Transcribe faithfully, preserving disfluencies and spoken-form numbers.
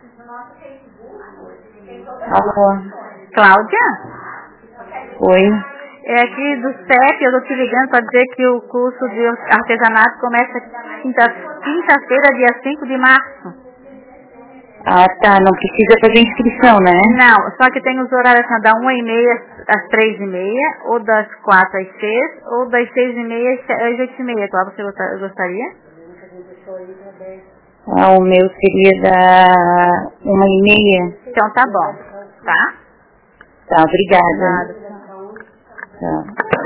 Alô? Cláudia? Oi? É aqui do C E P, eu estou te ligando para dizer que o curso de artesanato começa quinta- quinta-feira, dia cinco de março. Ah, tá. Não precisa fazer inscrição, né? Não, só que tem os horários assim, da uma e meia às três e meia, ou das quatro às seis, ou das seis e meia às oito e meia. Qual você gostar- gostaria? Ah, o meu seria da uma e meia. Então tá bom, tá? Tá, obrigada. Nada. Tá.